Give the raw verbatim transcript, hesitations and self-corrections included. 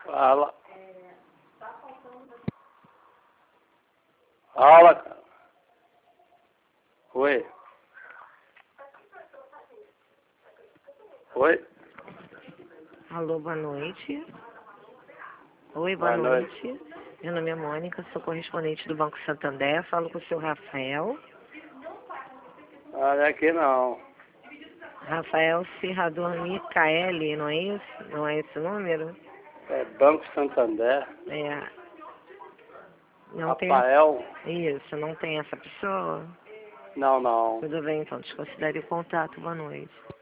Fala. Fala, cara. Oi. Oi. Alô, boa noite. Oi, boa, Boa noite. noite. Meu nome é Mônica, sou correspondente do Banco Santander. Falo com o seu Rafael. Olha aqui não. Rafael Serrador Micaeli, não é isso? Não é esse o número? É Banco Santander. É. Não Rafael. tem. Isso, não tem essa pessoa? Não, não. Tudo bem, então. Desconsidere o contato. Boa noite.